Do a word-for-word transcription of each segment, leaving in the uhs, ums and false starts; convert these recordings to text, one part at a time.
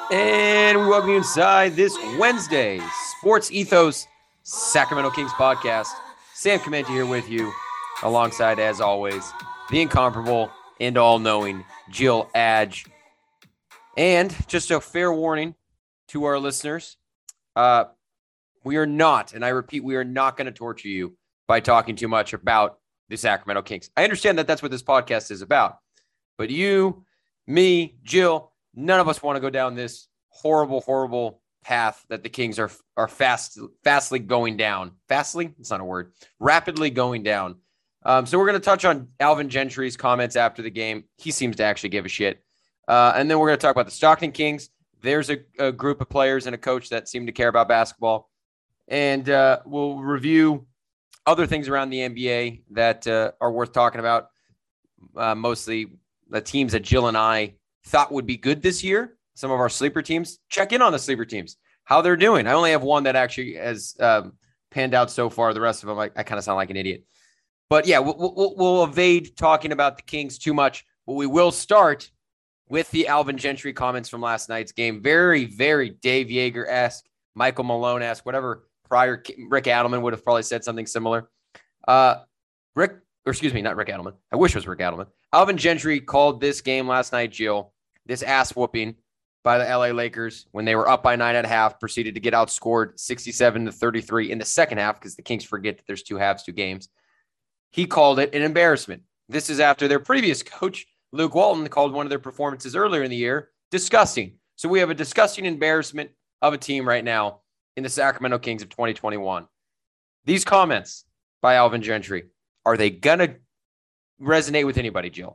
And we welcome you inside this Wednesday Sports Ethos Sacramento Kings podcast. Sam Clemente here with you, alongside, as always, the incomparable and all-knowing Jill Adge. And just a fair warning to our listeners, uh, we are not, and I repeat, we are not going to torture you by talking too much about the Sacramento Kings. I understand that that's what this podcast is about, but you, me, Jill, none of us want to go down this horrible, horrible path that the Kings are are fast, fastly going down. Fastly? It's not a word. Rapidly going down. Um, so we're going to touch on Alvin Gentry's comments after the game. He seems to actually give a shit. Uh, and then we're going to talk about the Stockton Kings. There's a, a group of players and a coach that seem to care about basketball. And uh, we'll review other things around the N B A that uh, are worth talking about. Uh, mostly the teams that Jill and I thought would be good this year. Some of our sleeper teams. Check in on the sleeper teams, how they're doing. I only have one that actually has um, panned out so far. The rest of them, I, I kind of sound like an idiot. But yeah, we'll, we'll, we'll evade talking about the Kings too much. But we will start with the Alvin Gentry comments from last night's game. Very, very Dave Yeager-esque, Michael Malone-esque, whatever prior Rick Adelman would have probably said something similar. Uh, Rick, or excuse me, not Rick Adelman. I wish it was Rick Adelman. Alvin Gentry called this game last night, Jill, this ass whooping by the L A Lakers when they were up by nine at half, proceeded to get outscored sixty-seven to thirty-three in the second half because the Kings forget that there's two halves, two games. He called it an embarrassment. This is after their previous coach, Luke Walton, called one of their performances earlier in the year disgusting. So we have a disgusting embarrassment of a team right now in the Sacramento Kings of twenty twenty-one. These comments by Alvin Gentry, are they going to resonate with anybody, Jill?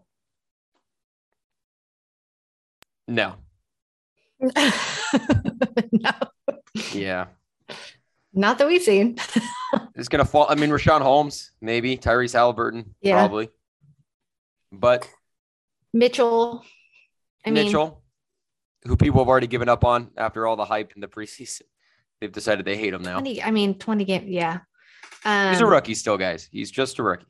No. No. Yeah. Not that we've seen. It's going to fall. I mean, Rashawn Holmes, maybe. Tyrese Halliburton, yeah. probably. But Mitchell. I Mitchell, mean, who people have already given up on after all the hype in the preseason. They've decided they hate him now. twenty, I mean, twenty games. Yeah. Um, He's a rookie still, guys. He's just a rookie.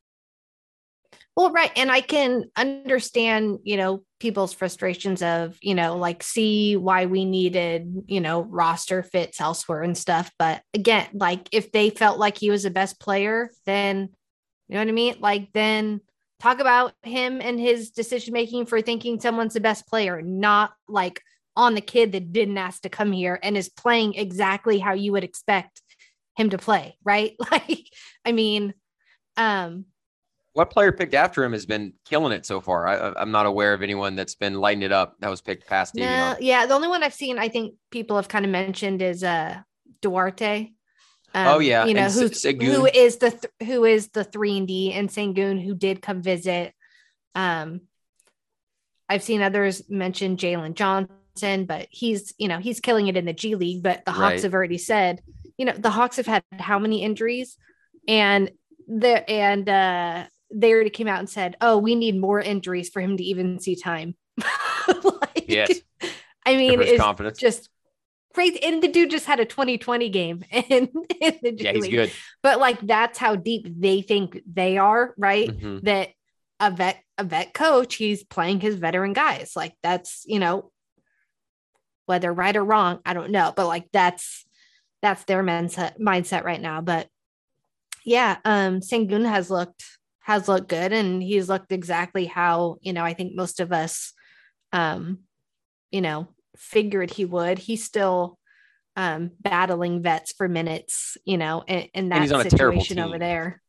Well, right. And I can understand, you know, people's frustrations of, you know, like see why we needed, you know, roster fits elsewhere and stuff. But again, like if they felt like he was the best player, then, you know what I mean? Like then talk about him and his decision-making for thinking someone's the best player, not like on the kid that didn't ask to come here and is playing exactly how you would expect him to play. Right. Like, I mean, um, what player picked after him has been killing it so far? I, I'm not aware of anyone that's been lighting it up that was picked past Davion. No, yeah, the only one I've seen, I think people have kind of mentioned is uh, Duarte. Um, oh yeah, you know and who's, Sengun. who is the th- who is the three and D, and Sengun, who did come visit. Um, I've seen others mention Jalen Johnson, but he's you know he's killing it in the G League. But the Hawks Right. have already said, you know, the Hawks have had how many injuries, and the and uh. they already came out and said, oh, we need more injuries for him to even see time. Like, Yes. I mean, it's confidence. just crazy. And the dude just had a twenty twenty game in, in the G Yeah, he's League. good. But like, that's how deep they think they are, right? Mm-hmm. That a vet, a vet coach, he's playing his veteran guys. Like that's, you know, whether right or wrong, I don't know. But like, that's, that's their mindset mindset right now. But yeah, um, Sengun has looked, has looked good, and he's looked exactly how, you know, I think most of us, um, you know, figured he would. He's still um, battling vets for minutes, you know, in, in that And he's on a terrible situation team. over there.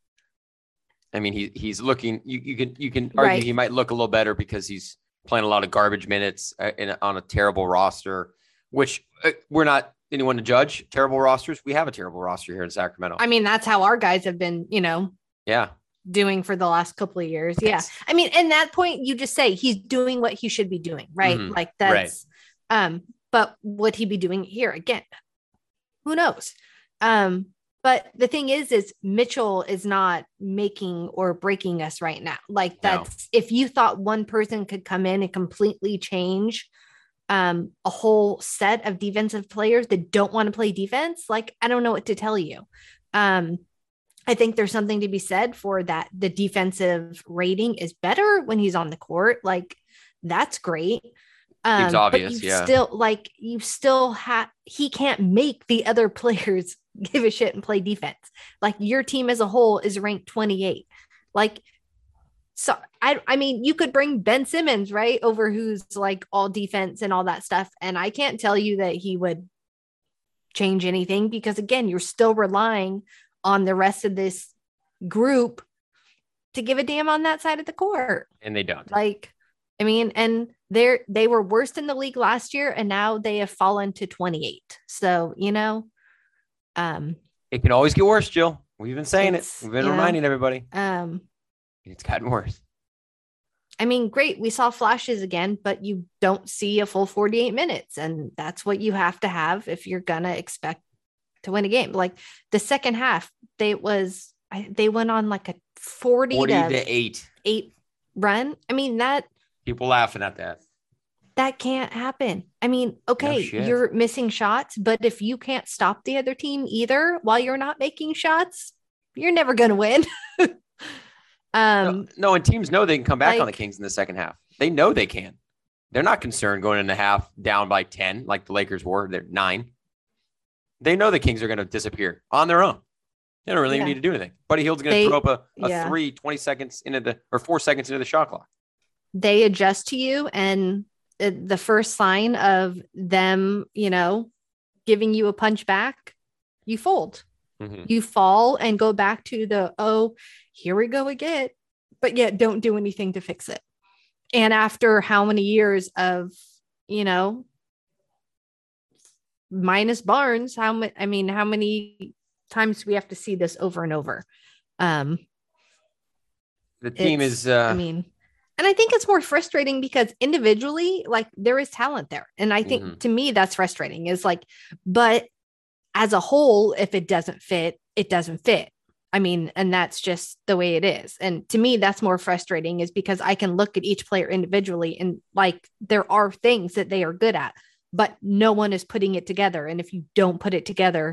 I mean, he he's looking. You, you can you can argue Right. he might look a little better because he's playing a lot of garbage minutes uh, in, on a terrible roster, which uh, we're not anyone to judge. Terrible rosters. We have a terrible roster here in Sacramento. I mean, that's how our guys have been, you know, yeah. doing for the last couple of years. Yeah. Yes. I mean, in that point, you just say he's doing what he should be doing, right? Mhm. Like that's, um, but would he be doing it here again? Who knows? Um, but the thing is, is Mitchell is not making or breaking us right now. Like that's, no. If you thought one person could come in and completely change um, a whole set of defensive players that don't want to play defense, like, I don't know what to tell you. Um, I think there's something to be said for that. The defensive rating is better when he's on the court. Like that's great. Um, Seems obvious, but you yeah. still like you still have he can't make the other players give a shit and play defense. Like your team as a whole is ranked twenty-eight. Like so I I mean you could bring Ben Simmons right over who's like all defense and all that stuff, and I can't tell you that he would change anything because again you're still relying on the rest of this group to give a damn on that side of the court, and they don't. Like, I mean, and they're they were worst in the league last year, and now they have fallen to twenty-eight. So you know, um, it can always get worse, Jill. We've been saying it. We've been reminding know, everybody. Um, it's gotten worse. I mean, great. We saw flashes again, but you don't see a full forty-eight minutes. And that's what you have to have if you're going to expect to win a game. Like the second half, they was, they went on like a forty, forty to, to eight, eight run. I mean, that people laughing at that. That can't happen. I mean, okay, no you're missing shots, but if you can't stop the other team either while you're not making shots, you're never going to win. Um, no, no, and teams know they can come back like, on the Kings in the second half. They know they can. They're not concerned going in the half down by ten like the Lakers were. They're nine. They know the Kings are going to disappear on their own. They don't really yeah. need to do anything. Buddy Hield's going to throw up a, a yeah. three, twenty seconds into the or four seconds into the shot clock. They adjust to you, and the first sign of them, you know, giving you a punch back, you fold. Mm-hmm. You fall and go back to the, oh, here we go again, but yet don't do anything to fix it. And after how many years of, you know, minus Barnes, how much, I mean, how many times do we have to see this over and over? Um, the team is, uh, I mean, and I think it's more frustrating because individually, like there is talent there. And I think mm-hmm. to me, that's frustrating is like, but as a whole, if it doesn't fit, it doesn't fit. I mean, and that's just the way it is. And to me, that's more frustrating is because I can look at each player individually and like, there are things that they are good at, but no one is putting it together. And if you don't put it together,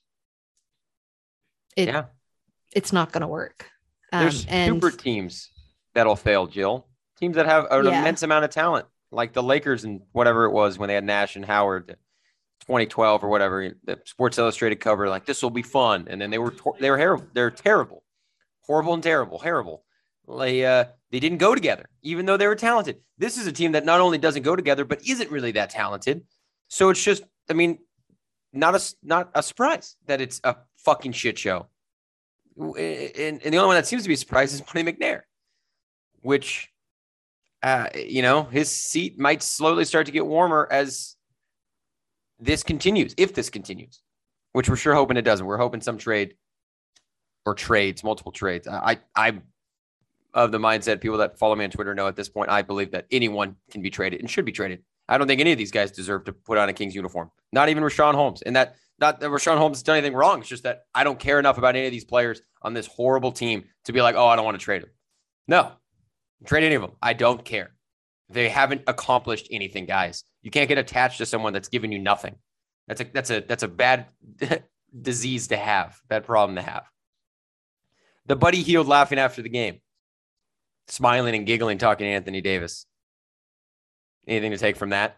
it, yeah. it's not going to work. Um, There's and, super teams that'll fail, Jill. Teams that have an yeah. immense amount of talent, like the Lakers and whatever it was when they had Nash and Howard, twenty twelve or whatever, the Sports Illustrated cover, like this will be fun. And then they were, they were terrible. They're terrible, horrible and terrible, terrible. They, uh, they didn't go together, even though they were talented. This is a team that not only doesn't go together, but isn't really that talented. So it's just, I mean, not a, not a surprise that it's a fucking shit show. And, and the only one that seems to be surprised is Monty McNair, which, uh, you know, his seat might slowly start to get warmer as this continues, if this continues, which we're sure hoping it doesn't. We're hoping some trade or trades, multiple trades. I, I, of the mindset, people that follow me on Twitter know at this point, I believe that anyone can be traded and should be traded. I don't think any of these guys deserve to put on a Kings uniform. Not even Richaun Holmes. And that, not that Richaun Holmes has done anything wrong. It's just that I don't care enough about any of these players on this horrible team to be like, oh, I don't want to trade them. No, trade any of them. I don't care. They haven't accomplished anything, guys. You can't get attached to someone that's giving you nothing. That's a that's a that's a bad disease to have, bad problem to have. The Buddy Hield laughing after the game, smiling and giggling, talking to Anthony Davis. Anything to take from that?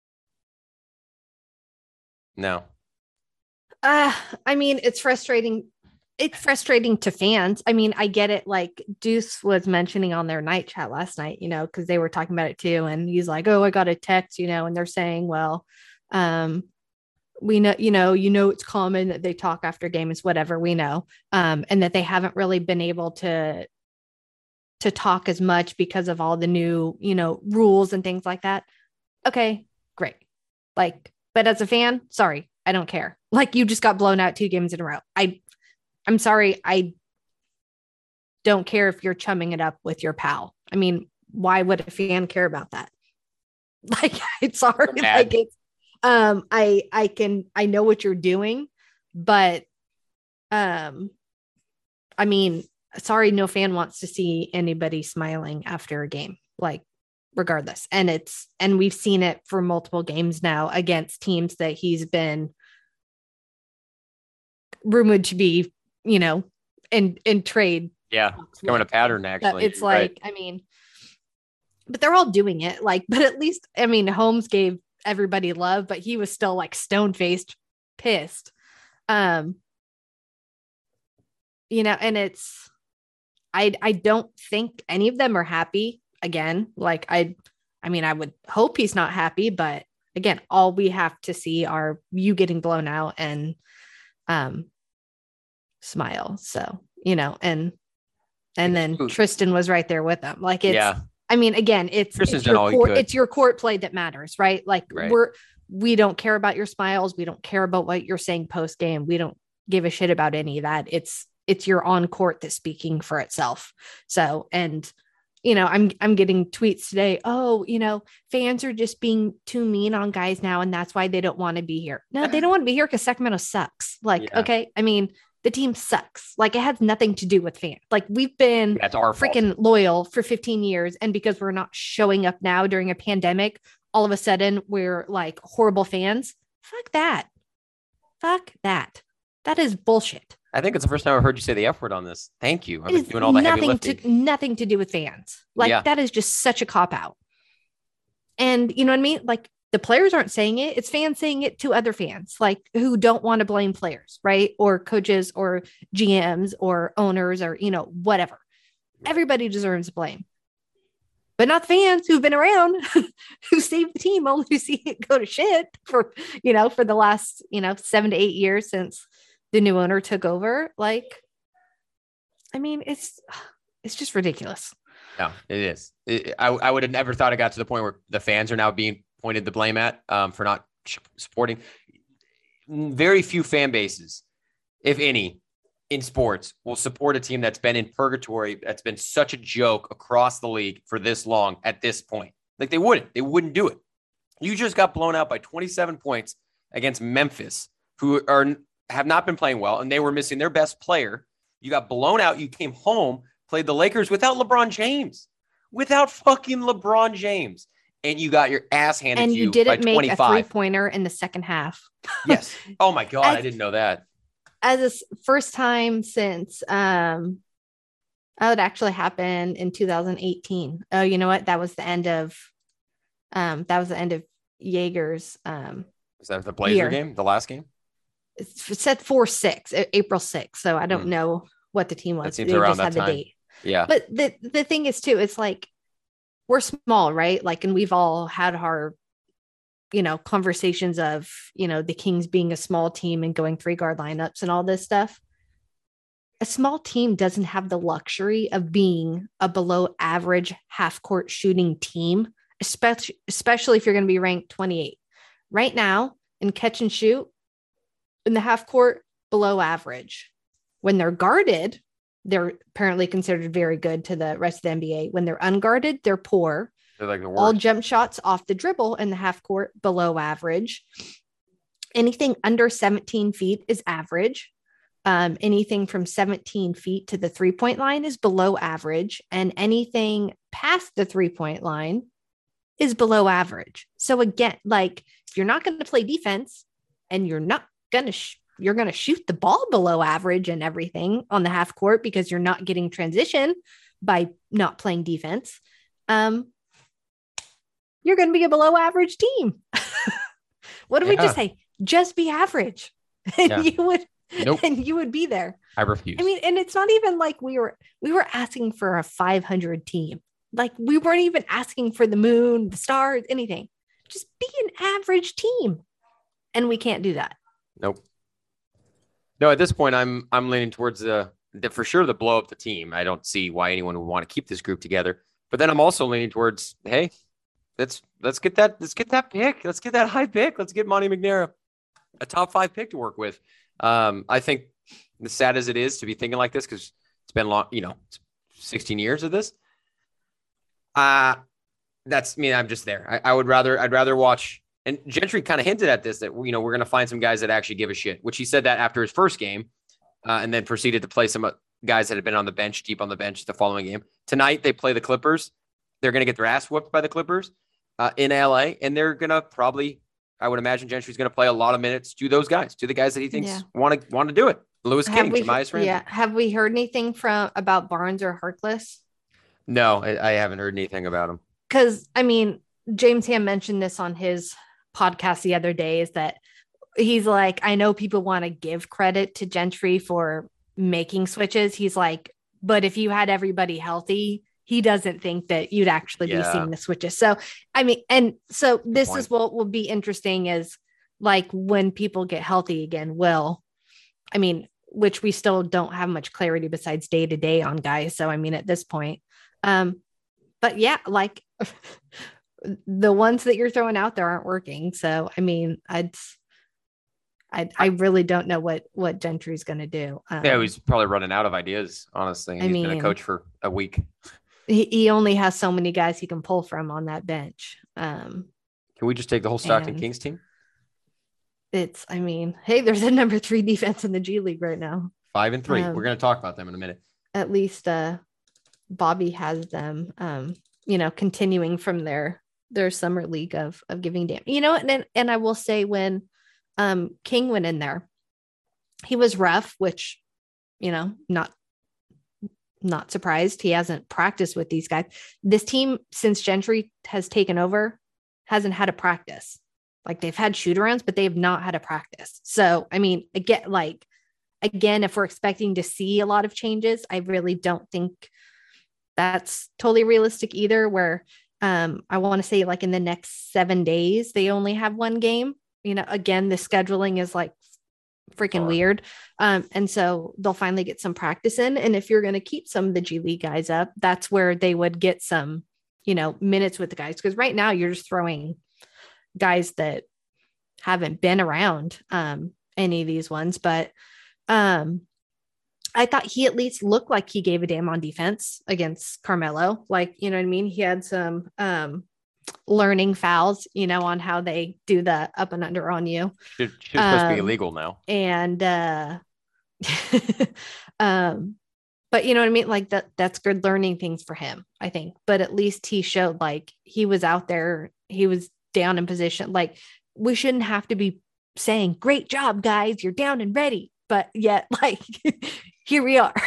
No. Uh, I mean, it's frustrating. It's frustrating to fans. I mean, I get it. Like Deuce was mentioning on their night chat last night, you know, because they were talking about it too. And he's like, oh, I got a text, you know, and they're saying, well, um, we know, you know, you know, it's common that they talk after games, whatever we know, um, and that they haven't really been able to, to talk as much because of all the new, you know, rules and things like that. Okay, great. Like, but as a fan, sorry, I don't care. Like you just got blown out two games in a row. I, I'm sorry. I don't care if you're chumming it up with your pal. I mean, why would a fan care about that? Like, it's sorry. Like it's, um, I, I can, I know what you're doing, but, um, I mean, sorry, no fan wants to see anybody smiling after a game, like regardless. And it's, and we've seen it for multiple games now against teams that he's been rumored to be, you know, in, in trade. Yeah. It's going a pattern actually. It's like, right. I mean, but they're all doing it. Like, but at least, I mean, Holmes gave everybody love, but he was still like stone faced, pissed. Um, you know, and it's, I, I don't think any of them are happy again. Like I, I mean, I would hope he's not happy, but again, all we have to see are you getting blown out and, um, smile. So, you know, and, and then Tristan was right there with them. Like it's, yeah. I mean, again, it's, it's your, court, it's your court play that matters, right? Like right. we're, we don't care about your smiles. We don't care about what you're saying post game. We don't give a shit about any of that. It's, it's your on court that's speaking for itself. So, and, you know, I'm, I'm getting tweets today. Oh, you know, fans are just being too mean on guys now. And that's why they don't want to be here. No, they don't want to be here because Sacramento sucks. Like, yeah. okay. I mean, the team sucks. Like it has nothing to do with fans. Like we've been That's our freaking fault. loyal for fifteen years. And because we're not showing up now during a pandemic, all of a sudden we're like horrible fans. Fuck that. Fuck that. That is bullshit. I think it's the first time I've heard you say the F word on this. Thank you. I've been doing all the heavy lifting. To, nothing to do with fans. Like yeah. that is just such a cop out. And you know what I mean? Like the players aren't saying it. It's fans saying it to other fans, like who don't want to blame players, right? Or coaches or G Ms or owners or, you know, whatever. Everybody deserves blame. But not fans who've been around, who saved the team, only to see it go to shit for, you know, for the last, you know, seven to eight years since the new owner took over. Like, I mean, it's, it's just ridiculous. No, it is. It, I, I would have never thought it got to the point where the fans are now being pointed the blame at um, for not supporting. Very few fan bases, if any, in sports will support a team that's been in purgatory, that's been such a joke across the league for this long at this point. Like they wouldn't, they wouldn't do it. You just got blown out by twenty-seven points against Memphis, who are have not been playing well, and they were missing their best player. You got blown out. You came home, played the Lakers without LeBron James, without fucking LeBron James. And you got your ass handed and to you And you didn't by make twenty-five. A three-pointer in the second half. Yes. Oh, my God. As, I didn't know that. As a first time since um, oh, it actually happened in two thousand eighteen. Oh, you know what? That was the end of um, that was the end of Jaeger's. Um, was that the Blazer year. game, the last game? It said four six, April sixth. So I don't hmm. know what the team was. That seems they around that time. Date. Yeah. But the, the thing is, too, it's like, we're small, right? Like, and we've all had our, you know, conversations of, you know, the Kings being a small team and going three guard lineups and all this stuff. A small team doesn't have the luxury of being a below average half court shooting team, especially, especially if you're going to be ranked twenty-eight. Right now in catch and shoot in the half court, below average. When they're guarded, they're apparently considered very good to the rest of the N B A. When they're unguarded, they're poor. They're like the worst. All jump shots off the dribble in the half court, below average. Anything under seventeen feet is average. Um, anything from seventeen feet to the three-point line is below average. And anything past the three-point line is below average. So again, like if you're not going to play defense and you're not going to sh- you're going to shoot the ball below average and everything on the half court because you're not getting transition by not playing defense. Um, you're going to be a below average team. What did yeah. we just say? Just be average. And yeah. you would, nope. and you would be there. I refuse. I mean, and it's not even like we were, we were asking for a five hundred team. Like we weren't even asking for the moon, the stars, anything. Just be an average team. And we can't do that. Nope. No, at this point, I'm I'm leaning towards the, the for sure the blow up the team. I don't see why anyone would want to keep this group together. But then I'm also leaning towards, hey, let's let's get that let's get that pick. Let's get that high pick. Let's get Monty McNair a top five pick to work with. Um, I think as sad as it is to be thinking like this, because it's been long, you know, sixteen years of this. Uh that's I mean, I'm just there. I, I would rather I'd rather watch. And Gentry kind of hinted at this, that, you know, we're going to find some guys that actually give a shit, which he said that after his first game, uh, and then proceeded to play some guys that had been on the bench, deep on the bench the following game. Tonight, they play the Clippers. They're going to get their ass whooped by the Clippers uh, in L A, and they're going to probably, I would imagine Gentry's going to play a lot of minutes to those guys, to the guys that he thinks want to want to do it. Lewis King, Jamias Randle. Yeah. Have we heard anything from about Barnes or Harkless? No, I, I haven't heard anything about him. because I mean, James Ham mentioned this on his podcast the other day, is that he's like, I know people want to give credit to Gentry for making switches. He's like, but if you had everybody healthy, he doesn't think that you'd actually Yeah. be seeing the switches. So, I mean, and so this point. is what will be interesting is like when people get healthy again, will, I mean, which we still don't have much clarity besides day to day on guys. So, I mean, at this point, um, but yeah, like the ones that you're throwing out there aren't working. So, I mean, I'd, I, I really don't know what, what Gentry's going to do. Um, Yeah, he's probably running out of ideas, honestly. And I he's been a mean- coach for a week. he, he only has so many guys he can pull from on that bench. Um, Can we just take the whole Stockton And- Kings team? it's, I mean, hey, there's a number three defense in the G League right now. Five and three. Um, We're going to talk about them in a minute. At least uh, Bobby has them, um, you know, continuing from their their summer league of of giving damn, you know, and and, and I will say when um, King went in there, he was rough, which, you know, not not surprised. He hasn't practiced with these guys. This team, since Gentry has taken over, hasn't had a practice. Like they've had shoot arounds, but they have not had a practice. So, I mean, again, like, again, if we're expecting to see a lot of changes, I really don't think that's totally realistic either, where um, I want to say like in the next seven days, they only have one game. You know, again, the scheduling is like freaking Hard. weird. Um, and so they'll finally get some practice in. And if you're going to keep some of the G League guys up, that's where they would get some, you know, minutes with the guys. Because right now you're just throwing guys that haven't been around um, any of these ones. But um, I thought he at least looked like he gave a damn on defense against Carmelo. Like, you know what I mean? He had some um, learning fouls, you know, on how they do the up and under on you. Should, should supposed to be um, illegal now. And, uh, um, but you know what I mean? Like that, that's good learning things for him, I think. But at least he showed like he was out there, he was down in position. Like we shouldn't have to be saying, great job, guys, you're down and ready. But yet, like, here we are.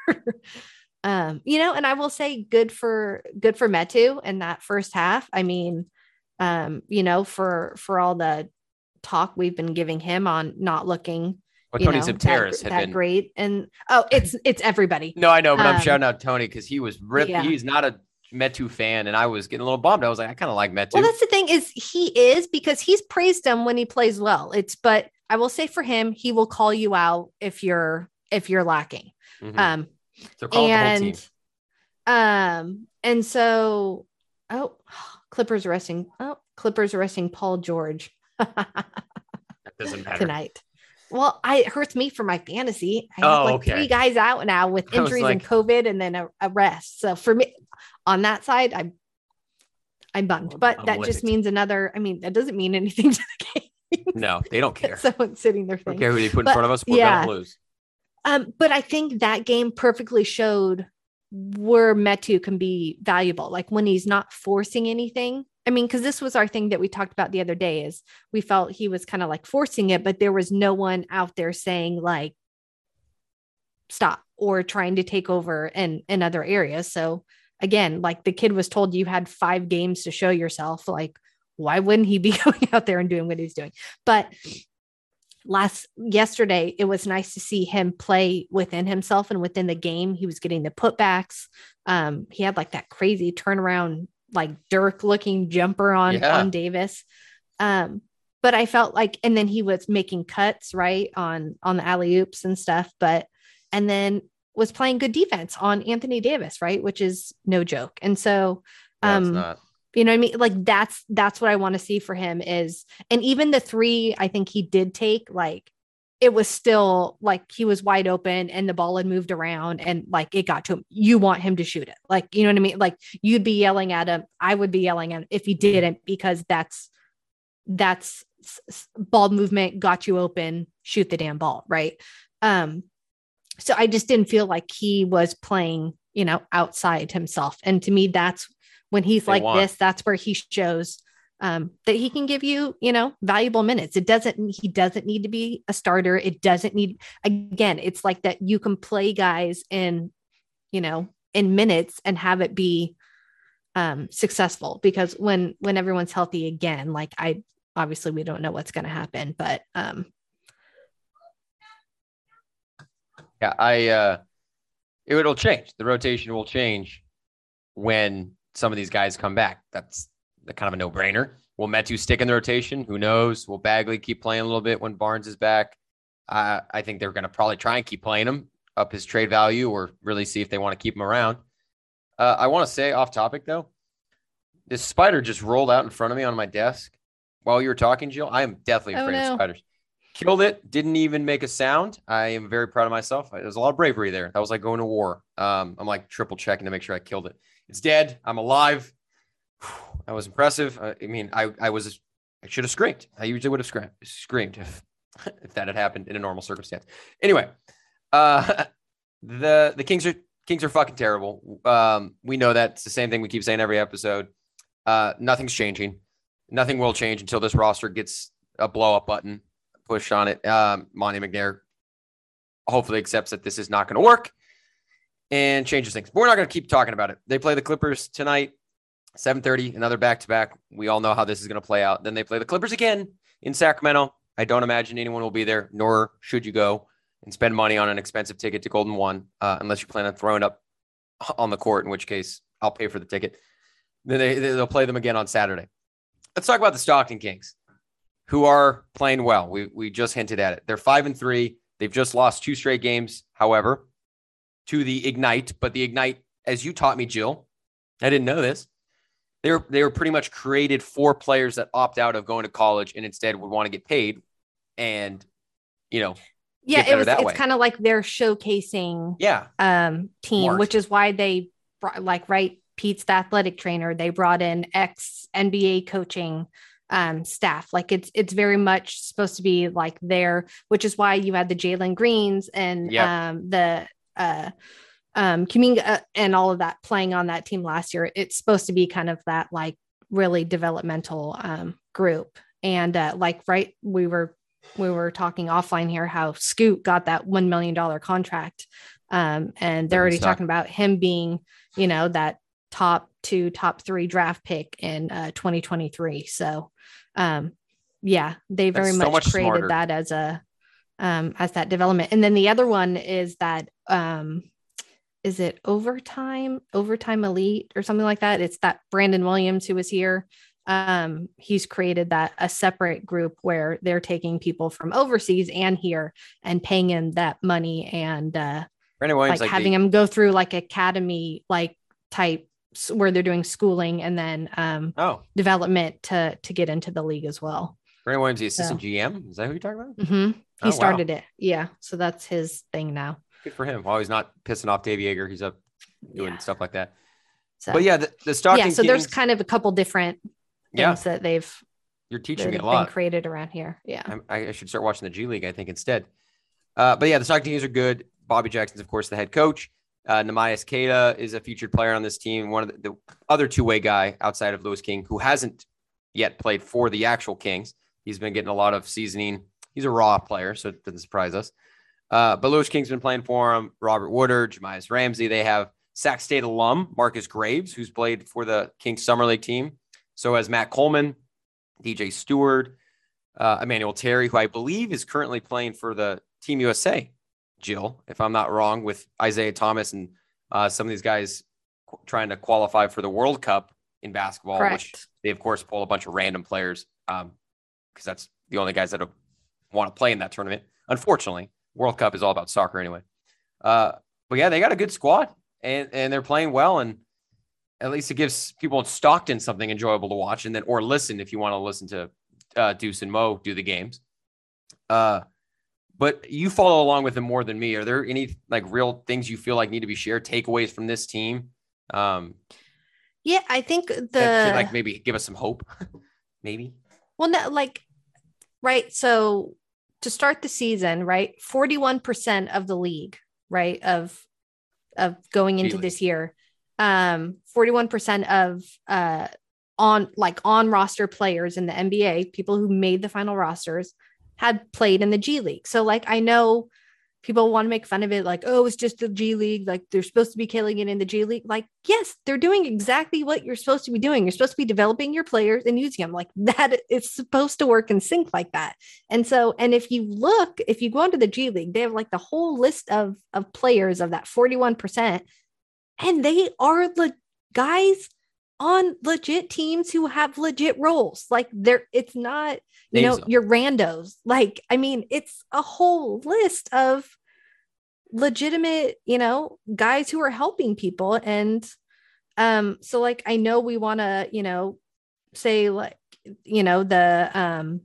um, you know, and I will say good for good for Metu in that first half. I mean, um, you know, for for all the talk we've been giving him on not looking Well, you Tony know, Zipteris that, had that been great. And oh, it's it's everybody. No, I know, but I'm Um, shouting out Tony because he was ripped. yeah. He's not a Metu fan, and I was getting a little bummed. I was like, I kind of like Metu. Well, that's the thing is he is because he's praised him when he plays well. It's but I will say for him, he will call you out if you're if you're lacking. Mhm. Um so call it the whole team. and um and so oh Clippers arresting oh Clippers arresting Paul George That doesn't matter. tonight. Well, I it hurts me for my fantasy. I have Oh, like okay. three guys out now with I was injuries like- and COVID and then a, a rest. So for me on that side, I'm I'm bummed. But I'm that livid. just means another. I mean, that doesn't mean anything to the game. No, they don't care. Someone sitting there They don't thinking. care who they put in But, front of us. We're yeah. gonna lose. Um, but I think that game perfectly showed where Metu can be valuable. Like when he's not forcing anything. I mean, because this was our thing that we talked about the other day is we felt he was kind of like forcing it, but there was no one out there saying like stop or trying to take over in, in other areas. So again, like the kid was told you had five games to show yourself. Like, why wouldn't he be going out there and doing what he's doing? But last yesterday, it was nice to see him play within himself and within the game. He was getting the putbacks. Um, he had like that crazy turnaround, like Dirk looking jumper on, Yeah. on Davis. Um, but I felt like, and then he was making cuts right on, on the alley oops and stuff, but, and then was playing good defense on Anthony Davis, right. Which is no joke. And so, No, it's um, not. you know what I mean? Like that's, that's what I want to see for him is, and even the three, I think he did take, like, it was still like he was wide open and the ball had moved around and like it got to him. You want him to shoot it. Like, you know what I mean? Like you'd be yelling at him. I would be yelling at him if he didn't, because that's, that's s- s- ball movement got you open, shoot the damn ball. Right. Um, so I just didn't feel like he was playing, you know, outside himself. And to me, that's when he's They like want. this, that's where he shows um, that he can give you, you know, valuable minutes. It doesn't, he doesn't need to be a starter. It doesn't need, again, it's like that you can play guys in, you know, in minutes and have it be um, successful, because when, when everyone's healthy again, like I, obviously we don't know what's going to happen, but um, yeah, I, uh, it will change. The rotation will change when some of these guys come back. That's the kind of a no brainer. Will Metu stick in the rotation? Who knows? Will Bagley keep playing a little bit when Barnes is back? Uh, I think they're going to probably try and keep playing him up his trade value, or really see if they want to keep him around. Uh, I want to say off topic though, this spider just rolled out in front of me on my desk while you were talking, Jill. I am definitely afraid oh, no. of spiders. Killed it. Didn't even make a sound. I am very proud of myself. There's a lot of bravery there. That was like going to war. Um, I'm like triple checking to make sure I killed it. It's dead. I'm alive. That was impressive. Uh, I mean, I, I was, I should have screamed. I usually would have screamed, screamed if, if that had happened in a normal circumstance. Anyway, uh, the, the Kings are, Kings are fucking terrible. Um, we know that. It's the same thing we keep saying every episode. Uh, nothing's changing. Nothing will change until this roster gets a blow up button pushed on it. Um, Monty McNair hopefully accepts that this is not going to work and changes things. But we're not going to keep talking about it. They play the Clippers tonight, seven thirty, another back-to-back. We all know how this is going to play out. Then they play the Clippers again in Sacramento. I don't imagine anyone will be there, nor should you go and spend money on an expensive ticket to Golden One, uh, unless you plan on throwing up on the court, in which case I'll pay for the ticket. Then they, they'll play them again on Saturday. Let's talk about the Stockton Kings, who are playing well. We we just hinted at it. They're five and three. They've just lost two straight games, however, to the Ignite. But the Ignite, as you taught me, Jill, I didn't know this. They were they were pretty much created for players that opt out of going to college and instead would want to get paid, and you know, yeah, it was. It's kind of like their showcasing, yeah, um, team, Smart. Which is why they brought, like, right. Pete's the athletic trainer. They brought in ex N B A coaching um, staff. Like it's, it's very much supposed to be like there, which is why you had the Jalen Greens and yep. um, the uh, um, Kuminga and all of that playing on that team last year. It's supposed to be kind of that like really developmental um, group. And uh, like, right. We were, we were talking offline here, how Scoot got that one million dollars contract. Um, and they're already talking about him being, you know, that top two, top three draft pick in uh, twenty twenty-three. So, um, yeah, they very much, so much created smarter. that as a, um, as that development. And then the other one is that, um, is it overtime, overtime elite or something like that? It's that Brandon Williams who was here. Um, he's created that a separate group where they're taking people from overseas and here and paying him that money and, uh, Brandon Williams, like, like having the- him go through like academy, like type where they're doing schooling and then um oh development to to get into the league as well. Brandon Williams, the assistant so. G M, is that who you're talking about? Mm-hmm. He oh, started wow. it, yeah. So that's his thing now. Good for him. Well, he's not pissing off Dave Yeager. He's up doing yeah. stuff like that. So, but yeah, the, the Stockton yeah. So Kings, there's kind of a couple different things yeah. that they've you're teaching me a lot been created around here. Yeah, I, I should start watching the G League, I think, instead. Uh, but yeah, the Stockton Kings are good. Bobby Jackson's, of course, the head coach. Uh, Namias Keita is a featured player on this team. One of the, the other two-way guy outside of Lewis King, who hasn't yet played for the actual Kings. He's been getting a lot of seasoning. He's a raw player, so it doesn't surprise us. Uh, but Lewis King's been playing for him. Robert Woodard, Jemias Ramsey. They have Sac State alum Marcus Graves, who's played for the Kings Summer League team. So has Matt Coleman, D J Stewart, uh, Emmanuel Terry, who I believe is currently playing for the Team U S A. Jill, if I'm not wrong, with Isaiah Thomas and uh, some of these guys qu- trying to qualify for the World Cup in basketball, Correct. Which they, of course, pull a bunch of random players because um, that's the only guys that want to play in that tournament. Unfortunately, World Cup is all about soccer anyway. Uh, but yeah, they got a good squad and, and they're playing well. And at least it gives people in Stockton something enjoyable to watch and then or listen if you want to listen to uh, Deuce and Mo do the games. Uh, But you follow along with them more than me. Are there any like real things you feel like need to be shared, takeaways from this team? Um, yeah, I think the that should like maybe give us some hope. Maybe. Well, no, like right. So to start the season, right, forty-one percent of the league, right, of of going into this year, um, forty-one percent of uh on like on roster players in the N B A, people who made the final rosters, had played in the G League. So like, I know people want to make fun of it. Like, oh, it's just the G League. Like they're supposed to be killing it in the G League. Like, yes, they're doing exactly what you're supposed to be doing. You're supposed to be developing your players and using them like that. It's supposed to work in sync like that. And so, and if you look, if you go into the G League, they have like the whole list of, of players of that forty-one percent. And they are the guys on legit teams who have legit roles. Like they're, it's not, you know, your randos. Like, I mean, it's a whole list of legitimate, you know, guys who are helping people. And um, so like, I know we want to, you know, say like, you know, the, um,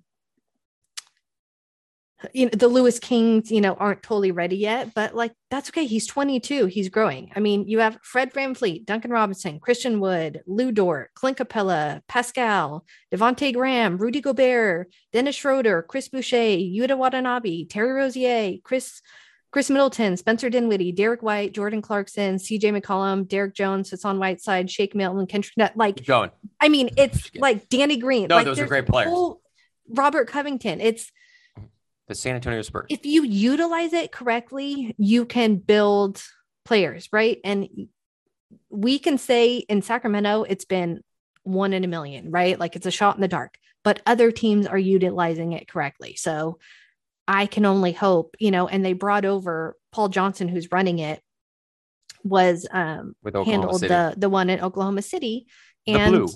you know, the Lewis Kings, you know, aren't totally ready yet, but like, that's okay. He's twenty-two. He's growing. I mean, you have Fred VanVleet, Duncan Robinson, Christian Wood, Lou Dort, Clint Capella, Pascal, Devontae Graham, Rudy Gobert, Dennis Schroeder, Chris Boucher, Yuta Watanabe, Terry Rozier, Chris, Chris Middleton, Spencer Dinwiddie, Derek White, Jordan Clarkson, C J McCollum, Derek Jones, Hassan Whiteside, Shake Milton, Kendrick Nunn. Like, Keep going. I mean, it's like Danny Green. No, like, those are great players. Whole, Robert Covington. It's, the San Antonio Spurs. If you utilize it correctly, you can build players, right? And we can say in Sacramento, it's been one in a million, right? Like it's a shot in the dark, but other teams are utilizing it correctly. So I can only hope, you know, and they brought over Paul Johnson, who's running it, was um With Oklahoma handled City. the the one in Oklahoma City. The and Blue.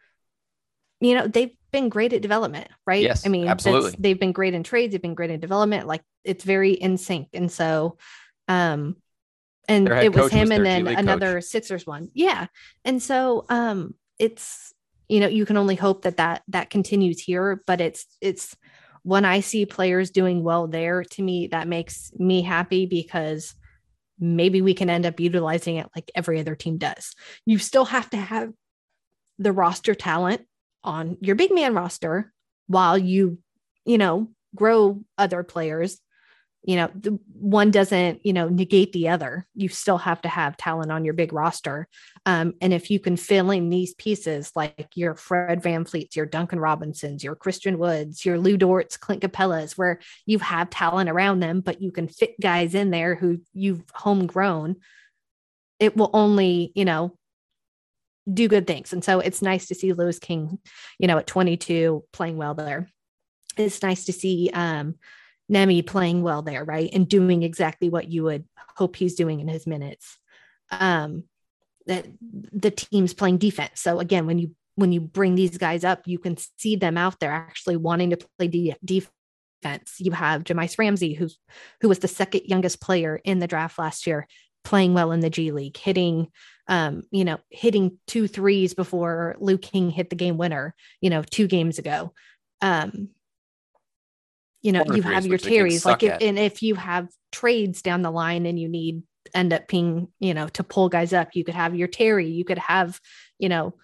You know, they've been great at development, right? Yes, I mean, absolutely. They've been great in trades. They've been great in development. Like it's very in sync. And so, um, and it was him was and then G-League another coach. Sixers one. Yeah. And so, um, it's, you know, you can only hope that that, that continues here, but it's, it's when I see players doing well there, to me, that makes me happy because maybe we can end up utilizing it like every other team does. You still have to have the roster talent on your big man roster while you, you know, grow other players. You know, the one doesn't, you know, negate the other. You still have to have talent on your big roster. Um, and if you can fill in these pieces, like your Fred VanVleets, your Duncan Robinsons, your Christian Woods, your Lou Dorts, Clint Capellas, where you have talent around them, but you can fit guys in there who you've homegrown, it will only, you know, do good things. And so it's nice to see Lewis King, you know, at twenty-two playing well there. It's nice to see um, Nemi playing well there, right? And doing exactly what you would hope he's doing in his minutes. Um, that the team's playing defense. So again, when you, when you bring these guys up, you can see them out there actually wanting to play de- defense. You have Jamice Ramsey, who's, who was the second youngest player in the draft last year, playing well in the G League, hitting, um, you know, hitting two threes before Lou King hit the game winner, you know, two games ago. Um, you know, Corner you threes, have your which the Kings Terrys, like, suck if, at. and if you have trades down the line and you need end up being, you know, to pull guys up, you could have your Terry, you could have, you know,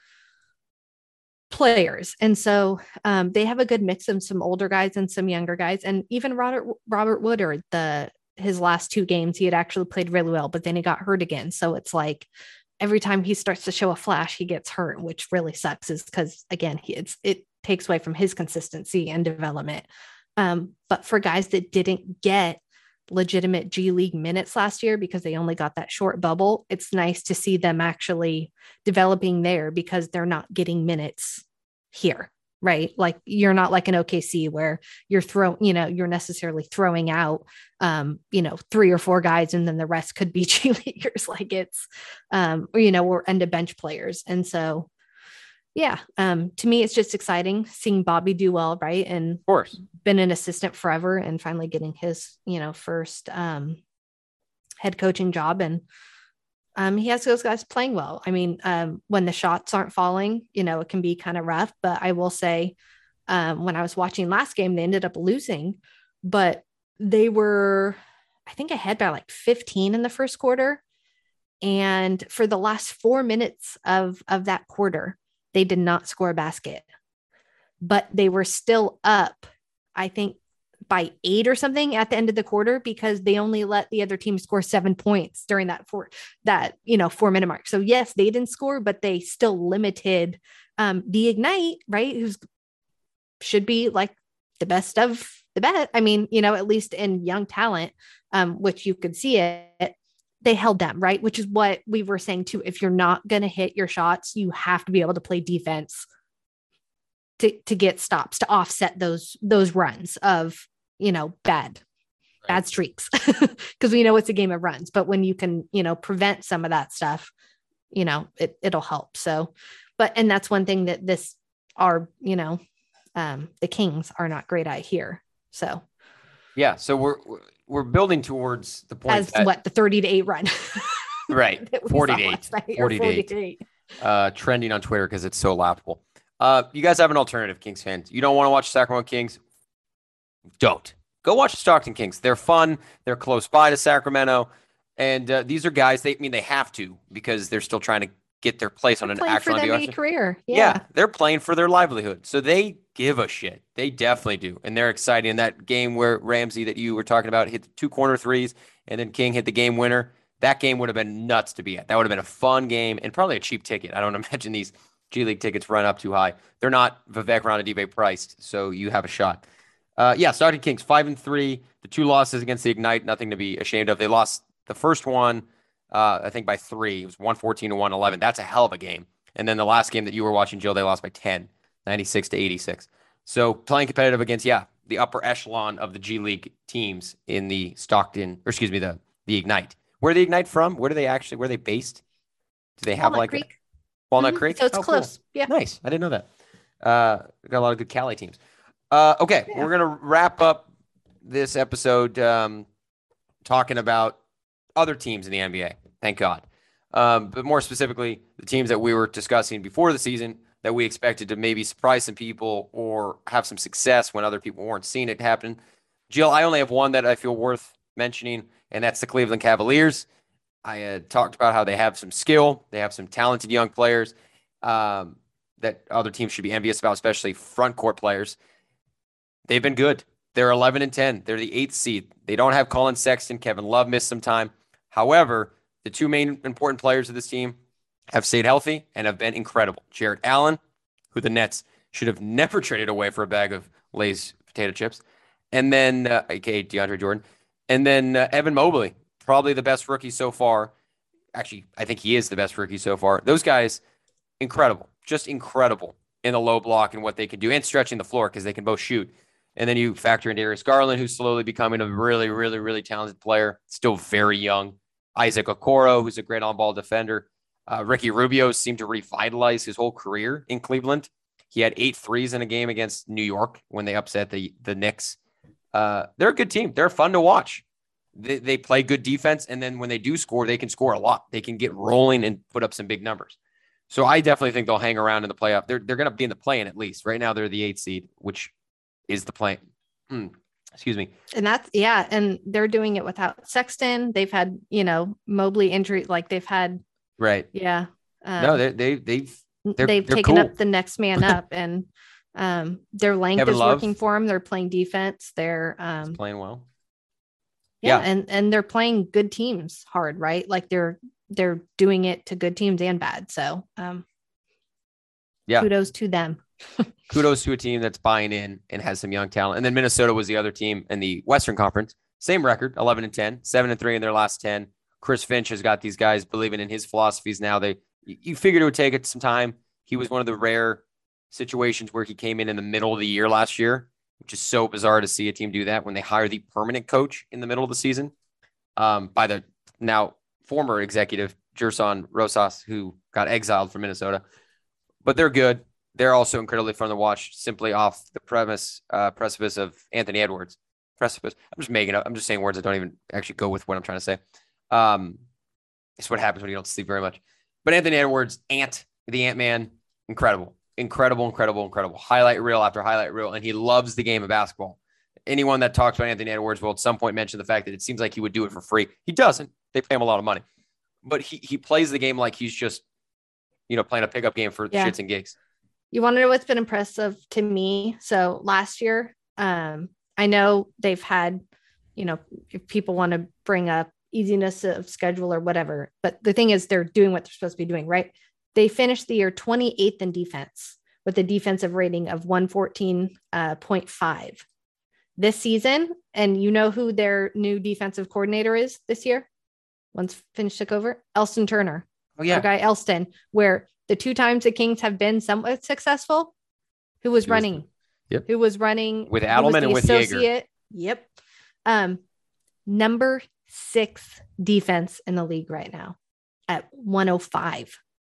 players. And so um, they have a good mix of some older guys and some younger guys. And even Robert, Robert Woodard, the, his last two games, he had actually played really well, but then he got hurt again. So it's like every time he starts to show a flash, he gets hurt, which really sucks, is because again, he, it's, it takes away from his consistency and development. Um, but for guys that didn't get legitimate G League minutes last year because they only got that short bubble, it's nice to see them actually developing there because they're not getting minutes here. Right. Like you're not like an O K C where you're throwing, you know, you're necessarily throwing out, um, you know, three or four guys and then the rest could be G Leaguers. Like it's, um, or, you know, or end of bench players. And so, yeah, um, to me, it's just exciting seeing Bobby do well. Right. And Of course, been an assistant forever and finally getting his, you know, first um, head coaching job. And Um, he has those guys playing well. I mean, um, when the shots aren't falling, you know, it can be kind of rough, but I will say um, when I was watching last game, they ended up losing, but they were, I think ahead by like fifteen in the first quarter. And for the last four minutes of, of that quarter, they did not score a basket, but they were still up, I think, by eight or something at the end of the quarter because they only let the other team score seven points during that four, that, you know, four minute mark. So yes, they didn't score, but they still limited um, the Ignite, right? Who's should be like the best of the best. I mean, you know, at least in young talent, um, which you could see it, they held them, right? Which is what we were saying too. If you're not going to hit your shots, you have to be able to play defense to, to get stops, to offset those, those runs of, you know, bad, right. bad streaks. Cause we know it's a game of runs, but when you can, you know, prevent some of that stuff, you know, it, it'll help. So, but, and that's one thing that this are, you know, um, the Kings are not great at here. So, yeah. So we're, we're building towards the point as that, what the thirty to eight run, right? forty to eight, forty to eight, uh, trending on Twitter because it's so laughable. Uh, you guys have an alternative, Kings fans. You don't want to watch Sacramento Kings? Don't. Go watch the Stockton Kings. They're fun. They're close by to Sacramento. And uh, these are guys, they I mean, they have to because they're still trying to get their place they're on an actual N B A career. Yeah. yeah, they're playing for their livelihood. So they give a shit. They definitely do. And they're excited. In that game where Ramsey that you were talking about hit two corner threes and then King hit the game winner, that game would have been nuts to be at. That would have been a fun game and probably a cheap ticket. I don't imagine these G League tickets run up too high. They're not Vivek Ranadive priced, so you have a shot. Uh, yeah, Stockton Kings five and three. The two losses against the Ignite, nothing to be ashamed of. They lost the first one, uh, I think by three. It was one fourteen to one eleven. That's a hell of a game. And then the last game that you were watching, Jill, they lost by ten, ninety-six to eighty-six. So playing competitive against, yeah, the upper echelon of the G League teams in the Stockton, or excuse me, the the Ignite. Where are the Ignite from? Where do they actually? Where are they based? Do they have Walnut like? Creek. Walnut Mm-hmm. Creek? So it's oh, close. Cool. Yeah. Nice. I didn't know that. Uh, got a lot of good Cali teams. Uh, okay. Yeah. We're going to wrap up this episode um, talking about other teams in the N B A. Thank God. Um, but more specifically, the teams that we were discussing before the season that we expected to maybe surprise some people or have some success when other people weren't seeing it happen. Jill, I only have one that I feel worth mentioning, and that's the Cleveland Cavaliers. I uh, talked about how they have some skill. They have some talented young players um, that other teams should be envious about, especially front court players. They've been good. They're eleven and ten. They're the eighth seed. They don't have Colin Sexton. Kevin Love missed some time. However, the two main important players of this team have stayed healthy and have been incredible. Jarrett Allen, who the Nets should have never traded away for a bag of Lay's potato chips, and then, uh, a k a. DeAndre Jordan, and then uh, Evan Mobley, probably the best rookie so far. Actually, I think he is the best rookie so far. Those guys, incredible, just incredible in the low block and what they can do and stretching the floor because they can both shoot. And then you factor in Darius Garland, who's slowly becoming a really, really, really talented player, still very young. Isaac Okoro, who's a great on-ball defender. Uh, Ricky Rubio seemed to revitalize his whole career in Cleveland. He had eight threes in a game against New York when they upset the, the Knicks. Uh, they're a good team. They're fun to watch. They, they play good defense, and then when they do score, they can score a lot. They can get rolling and put up some big numbers. So I definitely think they'll hang around in the playoff. They're they're going to be in the play-in at least. Right now, they're the eighth seed, which is the play. Mm, excuse me. And that's, yeah, and they're doing it without Sexton. They've had, you know, Mobley injury, like they've had. Right. Yeah. Um, no, they they they've they're, they've they're taken cool. up the next man up, and um, their length Kevin is Love. working for them. They're playing defense. They're um, playing well. Yeah, Yeah. and and they're playing good teams hard, right? Like they're they're doing it to good teams and bad. So um, yeah, kudos to them. Kudos to a team that's buying in and has some young talent. And then Minnesota was the other team in the Western Conference. Same record, eleven and ten, seven and three in their last ten. Chris Finch has got these guys believing in his philosophies now. They you figured it would take it some time. He was one of the rare situations where he came in in the middle of the year last year, which is so bizarre to see a team do that when they hire the permanent coach in the middle of the season um, by the now former executive, Gerson Rosas, who got exiled from Minnesota. But they're good. They're also incredibly fun to watch simply off the premise, uh, precipice of Anthony Edwards. Precipice. I'm just making up. I'm just saying words that don't even actually go with what I'm trying to say. Um, it's what happens when you don't sleep very much. But Anthony Edwards, Ant, the Ant-Man, incredible. Incredible, incredible, incredible. Highlight reel after highlight reel. And he loves the game of basketball. Anyone that talks about Anthony Edwards will at some point mention the fact that it seems like he would do it for free. He doesn't. They pay him a lot of money. But he he plays the game like he's just, you know, playing a pickup game for Yeah. shits and gigs. You want to know what's been impressive to me? So last year, um, I know they've had, you know, if people want to bring up easiness of schedule or whatever, but the thing is they're doing what they're supposed to be doing, right? They finished the year twenty-eighth in defense with a defensive rating of one fourteen point five. this season, and you know who their new defensive coordinator is this year? Once Finch took over, Elston Turner. Oh yeah, our guy Elston. Where the two times the Kings have been somewhat successful, who was Who was running? the- yep. Who was running with who was Adelman the and with Jaeger. Yep. Um, number six defense in the league right now at one oh five.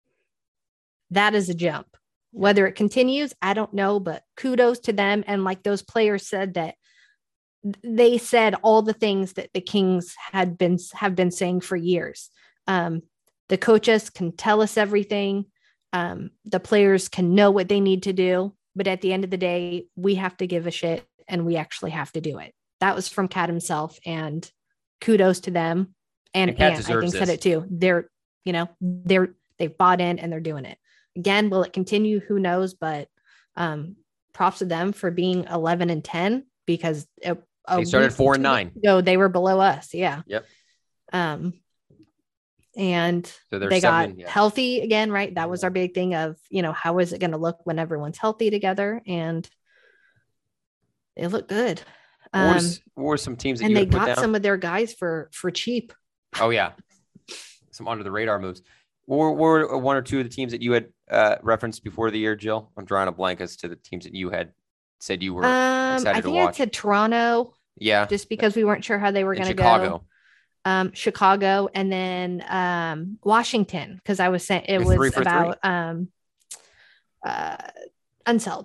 That is a jump. Whether it continues, I don't know, but kudos to them. And like those players said that they said all the things that the Kings had been have been saying for years. Um, the coaches can tell us everything. Um, the players can know what they need to do, but at the end of the day, we have to give a shit and we actually have to do it. That was from Cat himself, and kudos to them. And, And Cat Ant, I think, deserves said this. it too. They're, you know, they're they've bought in and they're doing it. Again, will it continue? Who knows? But um, props to them for being eleven and ten, because it, a They started week- four and two nine. weeks ago, they were below us. Yeah. Yep. Um, and So they're they got seven, yeah. healthy again, right? That was our big thing of, you know, how is it going to look when everyone's healthy together? And it looked good. What Um, was, what were some teams that and you they had put got down? some of their guys for for cheap. Oh yeah, some under the radar moves. What were, what were one or two of the teams that you had uh, referenced before the year, Jill? I'm drawing a blank as to the teams that you had said you were Um, excited I to think I watch. said Toronto, Yeah, just because we weren't sure how they were in going to go. Chicago. Um, Chicago, and then um, Washington, because I was saying it You're was three for three. about um, uh, Unseld.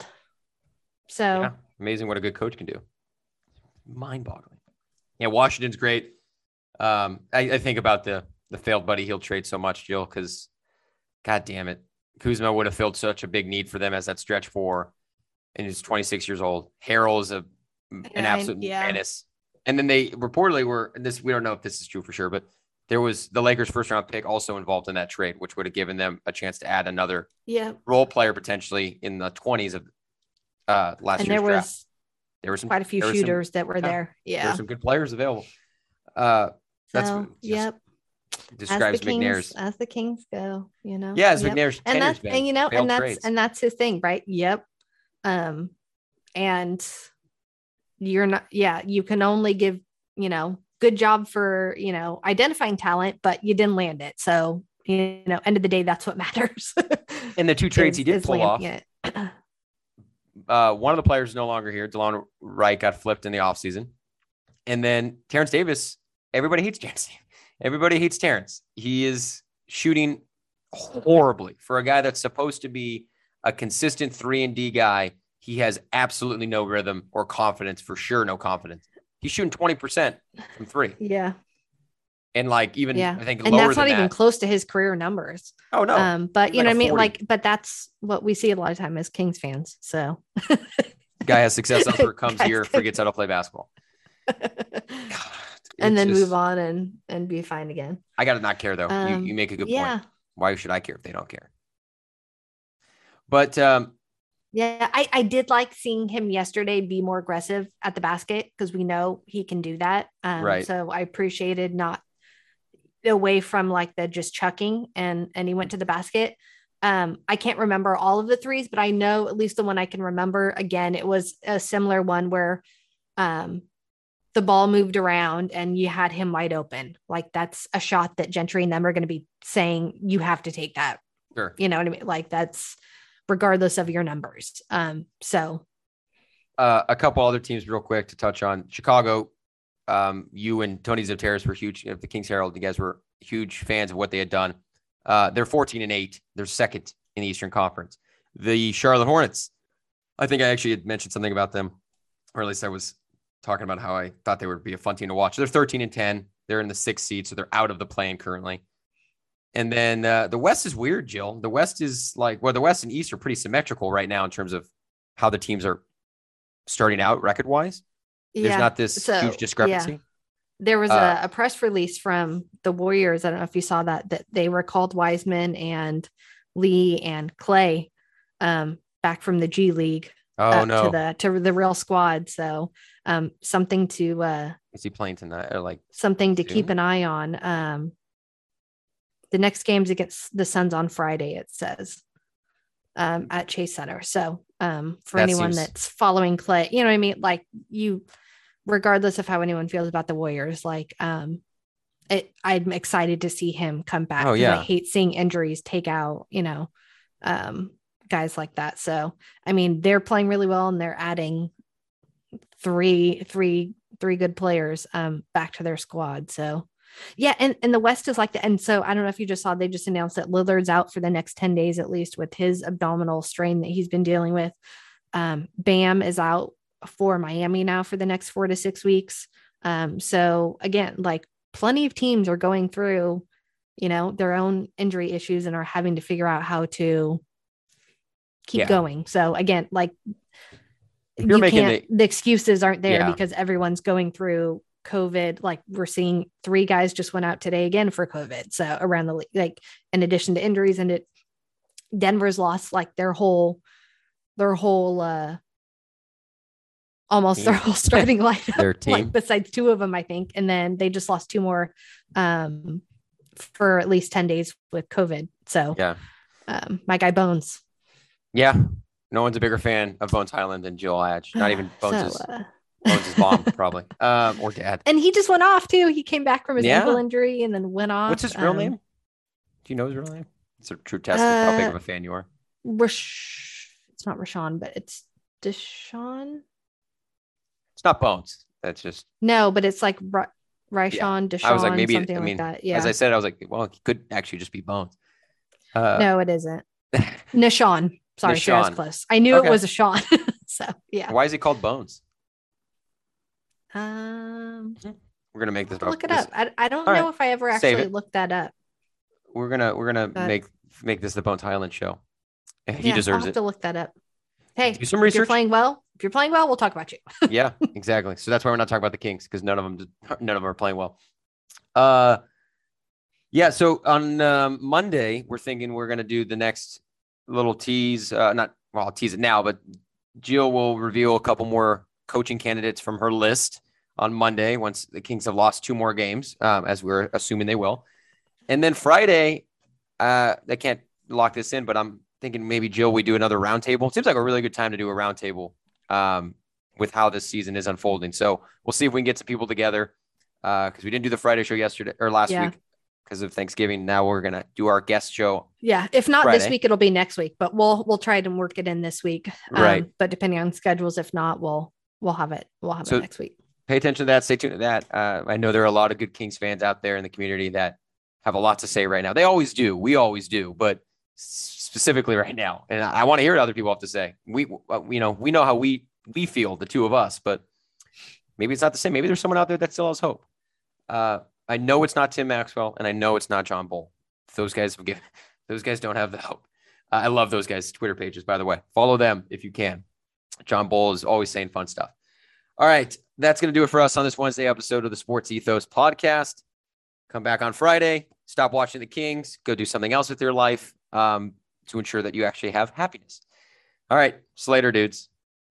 So Yeah, amazing what a good coach can do. Mind-boggling. Yeah, Washington's great. Um, I, I think about the the failed Buddy Hield trade so much, Jill, because God damn it, Kuzma would have filled such a big need for them as that stretch four, and he's twenty-six years old. Harrell is a an And, absolute yeah. menace. And then they reportedly were, and this we don't know if this is true for sure, but there was the Lakers' first round pick also involved in that trade, which would have given them a chance to add another yeah, role player potentially in the twenties of uh, last and year's there draft. was There were some quite a few there were some- shooters that were yeah, there. There Yeah. were some good players available. Uh, that's So just yep. describes as the Kings, McNair's. as the Kings go, you know. Yeah, as Yep. McNair's and tenure's that's been and you know, failed and that's trades. and that's his thing, right? Yep. Um, and you're not. Yeah, you can only give, you know, good job for, you know, identifying talent, but you didn't land it. So, you know, end of the day, that's what matters. And the two trades is- he did is pull off. landing it. Uh, one of the players is no longer here. DeLon Wright got flipped in the offseason. And then Terrence Davis, everybody hates Terrence. Everybody hates Terrence. He is shooting horribly for a guy that's supposed to be a consistent three and D guy. He has absolutely no rhythm or confidence, for sure. No confidence. He's shooting twenty percent from three. Yeah. And like, even Yeah. I think And lower that's not than even that. close to his career numbers. Oh no. Um, but He's you like know a what I mean? forty. Like, but that's what we see a lot of time as Kings fans. So Guy has success elsewhere, comes Guys here, can- forgets how to play basketball. and It's then just- move on and and be fine again. I gotta not care though. Um, you, you make a good yeah. point. Why should I care if they don't care? But um, Yeah, I, I did like seeing him yesterday be more aggressive at the basket, because we know he can do that. Um, Right. So I appreciated not away from like the just chucking, and and he went to the basket. Um, I can't remember all of the threes, but I know at least the one I can remember. Again, it was a similar one where um, the ball moved around and you had him wide open. Like that's a shot that Gentry and them are going to be saying, you have to take that. sure. You know what I mean? Like that's regardless of your numbers. Um, so Uh, a couple other teams real quick to touch on. Chicago, um, you and Tony Zepteris were huge. If the Kings Herald, you guys were huge fans of what they had done. Uh, they're fourteen and eight. They're second in the Eastern Conference. The Charlotte Hornets, I think I actually had mentioned something about them, or at least I was talking about how I thought they would be a fun team to watch. They're thirteen and ten. They're in the sixth seed, so they're out of the play-in currently. And then uh, the West is weird, Jill. The West is like, well, the West and East are pretty symmetrical right now in terms of how the teams are starting out record-wise. There's yeah, not this So, huge discrepancy. yeah. There was Uh, a, a press release from the Warriors. I don't know if you saw that, that they recalled Wiseman and Lee and Clay um, back from the G League Oh, up no. to the to the real squad. So um, something to uh, Is he playing tonight? Or like, something to Soon? keep an eye on. Um, the next game's against the Suns on Friday, it says, um, at Chase Center. So um, for That anyone seems- that's following Clay, you know what I mean? Like you, regardless of how anyone feels about the Warriors, like um, it, I'm excited to see him come back Oh, because yeah. I hate seeing injuries take out, you know, um, guys like that. So, I mean, they're playing really well and they're adding three, three, three good players um, back to their squad. So, yeah. And, and the West is like that. And so I don't know if you just saw, they just announced that Lillard's out for the next ten days, at least with his abdominal strain that he's been dealing with. Um, Bam is out for Miami now for the next four to six weeks. Um, so again, like plenty of teams are going through, you know, their own injury issues and are having to figure out how to keep Yeah. going. So again, like If you're you making can't, the, the excuses aren't there Yeah. because everyone's going through COVID. Like we're seeing three guys just went out today again for COVID. So around the league, like in addition to injuries, and it Denver's lost like their whole, their whole, uh, almost Team. their whole starting lineup, Their team. like besides two of them, I think. And then they just lost two more um, for at least ten days with COVID. So yeah. um, my guy Bones. Yeah. No one's a bigger fan of Bones Highland than Jill Hatch. Not even Bones' So, uh, Bones' mom, probably. Um, or dad. and he just went off too. He came back from his Yeah. ankle injury and then went off. What's his real um, name? Do you know his real name? It's a true test of how big of Uh, a fan you are. Rash- it's not Rashawn, but it's Deshaun. It's not Bones. That's just, No, but it's like Ra- Ryshawn, Deshaun, I was like, maybe, something I mean, like that. Yeah. as I said, I was like, well, he could actually just be Bones. Uh, No, it isn't. Nishan. Sorry, see, I was Nishan. close. I knew Okay. it was a Sean. So yeah. Why is he called Bones? Um, We're gonna make this I'll look it this- up. I, I don't All know right. if I ever Save actually it. looked that up. We're gonna we're gonna But- make make this the Bones Highland show. And he Yeah, I'll deserves have it. to look that up. Hey, Do some if you're research. playing well, if you're playing well, we'll talk about you. Yeah, exactly. So that's why we're not talking about the Kings because none of them none of them are playing well. Uh, yeah. So on um, Monday, we're thinking we're gonna do the next little tease. Uh, not well, I'll tease it now, but Jill will reveal a couple more coaching candidates from her list on Monday once the Kings have lost two more games, um, as we're assuming they will. And then Friday, uh, I can't lock this in, but I'm thinking maybe Jill, we do another roundtable. Seems like a really good time to do a roundtable um, with how this season is unfolding. So we'll see if we can get some people together because uh, we didn't do the Friday show yesterday or last Yeah. week because of Thanksgiving. Now we're gonna do our guest show. Yeah, if not this Friday. week, it'll be next week. But we'll we'll try to work it in this week. Um, Right. But depending on schedules, if not, we'll we'll have it. We'll have So- it next week. Pay attention to that. Stay tuned to that. Uh, I know there are a lot of good Kings fans out there in the community that have a lot to say right now. They always do. We always do, but specifically right now. And I, I want to hear what other people have to say. We, uh, you know, we know how we we feel, the two of us, but maybe it's not the same. Maybe there's someone out there that still has hope. Uh, I know it's not Tim Maxwell, and I know it's not John Bull. Those guys have given, those guys don't have the hope. Uh, I love those guys' Twitter pages, by the way. Follow them if you can. John Bull is always saying fun stuff. All right, that's going to do it for us on this Wednesday episode of the Sports Ethos podcast. Come back on Friday. Stop watching the Kings. Go do something else with your life um, to ensure that you actually have happiness. All right, Slater dudes.